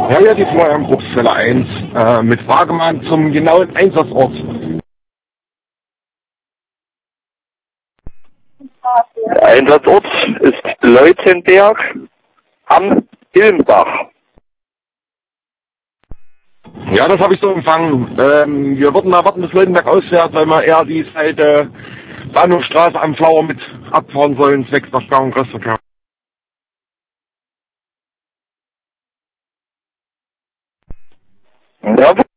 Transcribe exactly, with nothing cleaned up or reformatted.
Ja, ja, die Florian-Grupp-Zelle eins äh, mit Fragemann zum genauen Einsatzort. Der Einsatzort ist Leutenberg am Ilmbach. Ja, das habe ich so empfangen. Ähm, wir würden da warten, bis Leutenberg ausfährt, weil wir eher die Seite Bahnhofstraße am Flower mit abfahren sollen, zwecks nach Sperrung und Restverkehr. Ja,